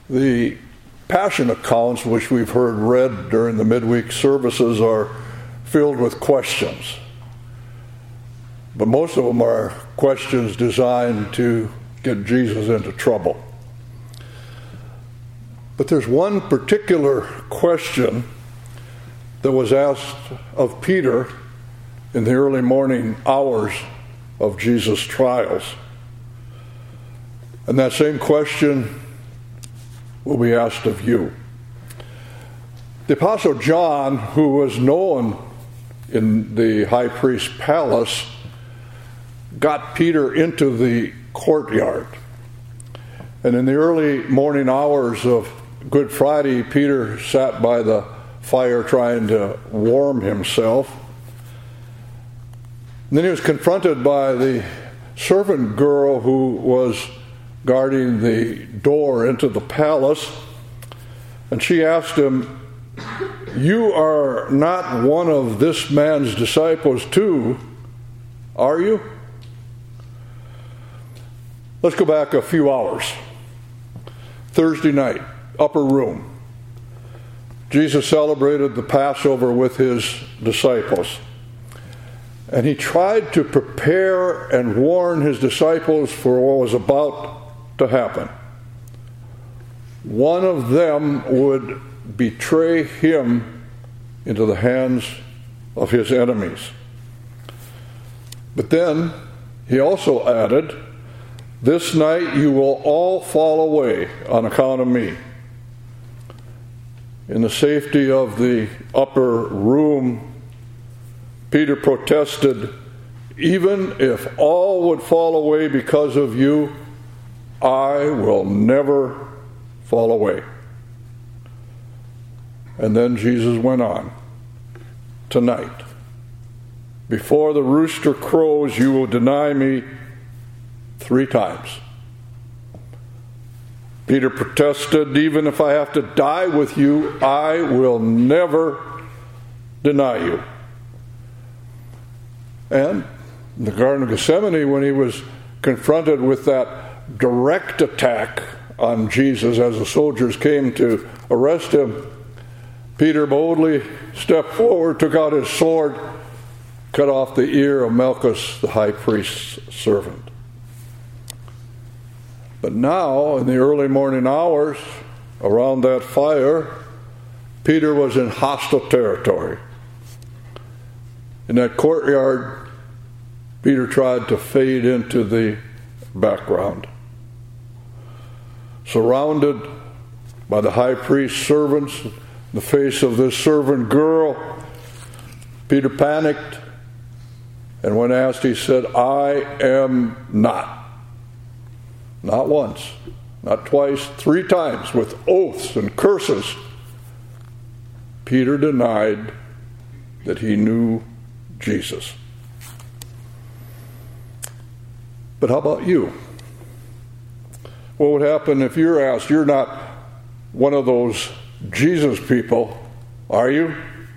The Passion accounts, which we've heard read during the midweek services, are filled with questions. But most of them are questions designed to get Jesus into trouble. But there's one particular question that was asked of Peter in the early morning hours of Jesus' trials. And that same question will be asked of you. The Apostle John, who was known in the high priest's palace, got Peter into the courtyard. And in the early morning hours of Good Friday, Peter sat by the fire trying to warm himself. And then he was confronted by the servant girl who was guarding the door into the palace, and she asked him, "You are not one of this man's disciples too, are you?" Let's go back a few hours. Thursday night, upper room. Jesus celebrated the Passover with his disciples. And he tried to prepare and warn his disciples for what was about to happen. One of them would betray him into the hands of his enemies. But then he also added, "This night you will all fall away on account of me." In the safety of the upper room, Peter protested, "Even if all would fall away because of you, I will never fall away." And then Jesus went on, "Tonight, before the rooster crows, you will deny me 3 times. Peter protested, "Even if I have to die with you, I will never deny you." And in the Garden of Gethsemane, when he was confronted with that direct attack on Jesus as the soldiers came to arrest him, Peter boldly stepped forward, took out his sword, cut off the ear of Malchus, the high priest's servant. But now, in the early morning hours, around that fire, Peter was in hostile territory. In that courtyard, Peter tried to fade into the background. Surrounded by the high priest's servants, in the face of this servant girl, Peter panicked, and when asked, he said, "I am not." Not once, not twice, 3 times, with oaths and curses, Peter denied that he knew Jesus. But how about you? What would happen if you're asked, "You're not one of those Jesus people, are you?"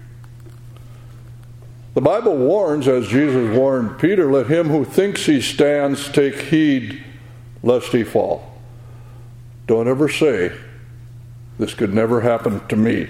The Bible warns, as Jesus warned Peter, "Let him who thinks he stands take heed lest he fall." Don't ever say, "This could never happen to me."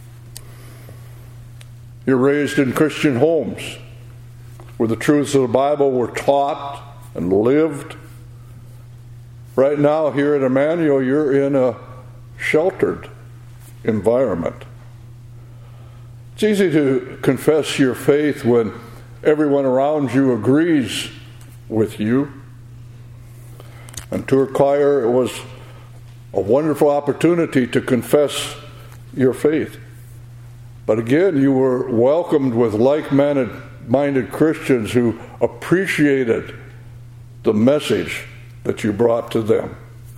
You're raised in Christian homes where the truths of the Bible were taught and lived. Right now, here at Emmanuel, you're in a sheltered environment. It's easy to confess your faith when everyone around you agrees with you. And to choir, it was a wonderful opportunity to confess your faith. But again, you were welcomed with like-minded Christians who appreciated the message that you brought to them.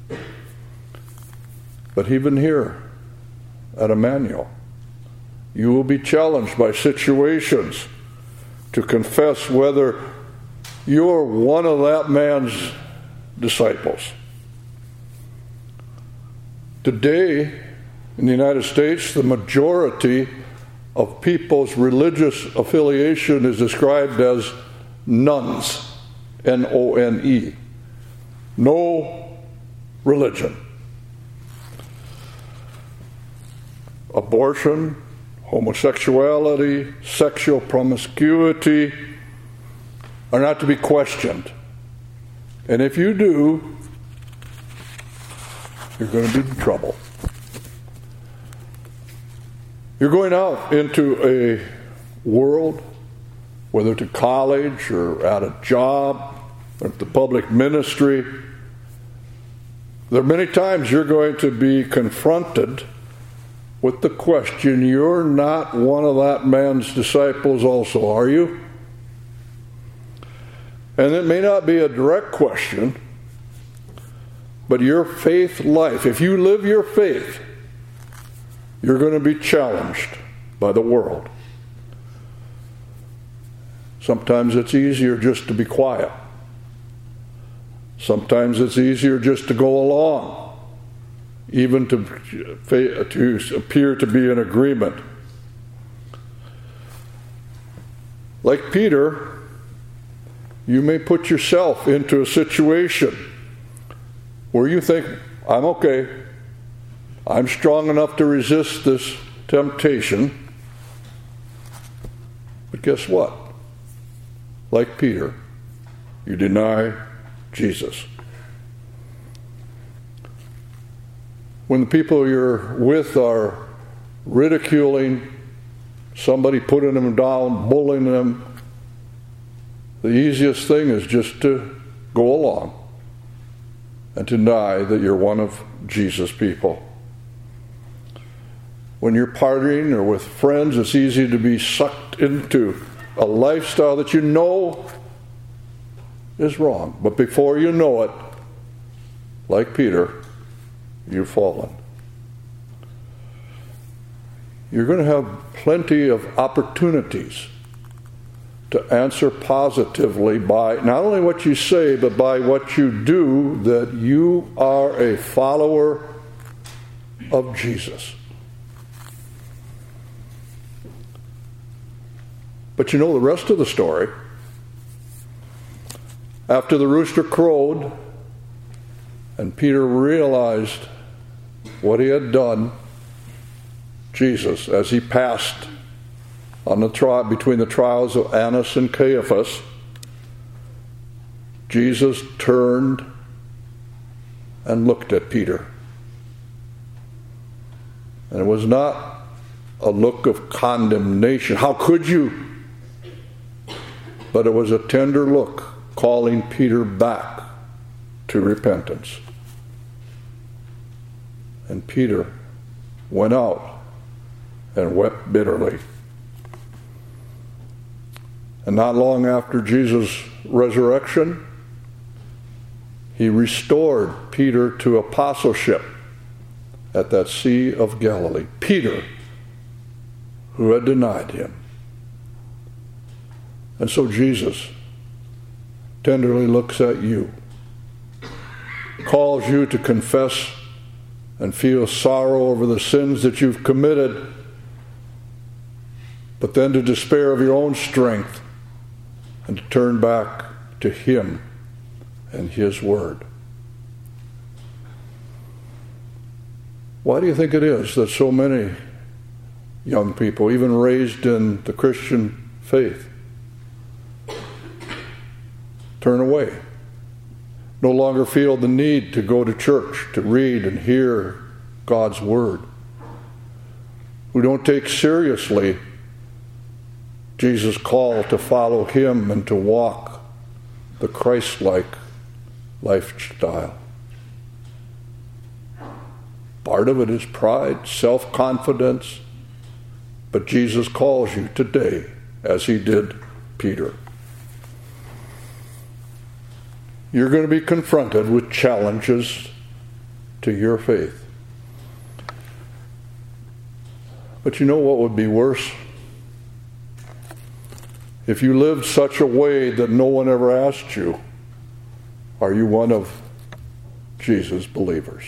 But even here at Emmanuel, you will be challenged by situations to confess whether you're one of that man's disciples. Today, in the United States, the majority of people's religious affiliation is described as nones, N-O-N-E. No religion. abortion, homosexuality, sexual promiscuity are not to be questioned. And if you do, you're going to be in trouble. You're going out into a world, whether to college or at a job or at the public ministry. There are many times you're going to be confronted with the question, you're not one of that man's disciples also, are you? And it may not be a direct question, but your faith life, if you live your faith, you're going to be challenged by the world. Sometimes it's easier just to be quiet. Sometimes it's easier just to go along, even to appear to be in agreement. Like Peter, you may put yourself into a situation where you think, I'm okay. I'm strong enough to resist this temptation. But guess what? Like Peter, you deny Jesus. When the people you're with are ridiculing somebody, putting them down, bullying them, the easiest thing is just to go along and to deny that you're one of Jesus' people. When you're partying or with friends, it's easy to be sucked into a lifestyle that you know is wrong. But before you know it, like Peter, you've fallen. You're going to have plenty of opportunities to answer positively by not only what you say, but by what you do, that you are a follower of Jesus. But you know the rest of the story. After the rooster crowed and Peter realized what he had done, Jesus, as he passed on the between the trials of Annas and Caiaphas, Jesus turned and looked at Peter. And it was not a look of condemnation. How could you? But it was a tender look, calling Peter back to repentance. And Peter went out and wept bitterly. And not long after Jesus' resurrection, he restored Peter to apostleship at that Sea of Galilee. Peter, who had denied him. And so Jesus tenderly looks at you, calls you to confess and feel sorrow over the sins that you've committed, but then to despair of your own strength and to turn back to Him and His Word. Why do you think it is that so many young people, even raised in the Christian faith, turn away, no longer feel the need to go to church, to read and hear God's Word, who don't take seriously Jesus' call to follow Him and to walk the Christ-like lifestyle? Part of it is pride, self-confidence, but Jesus calls you today, as He did Peter. You're going to be confronted with challenges to your faith. But you know what would be worse? If you lived such a way that no one ever asked you, are you one of Jesus' believers?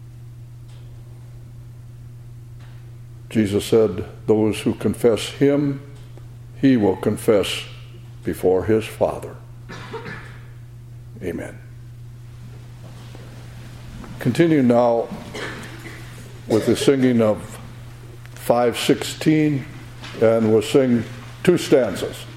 Jesus said, those who confess Him, He will confess before His Father. Amen. Continue now with the singing of 5:16, and we'll sing 2 stanzas.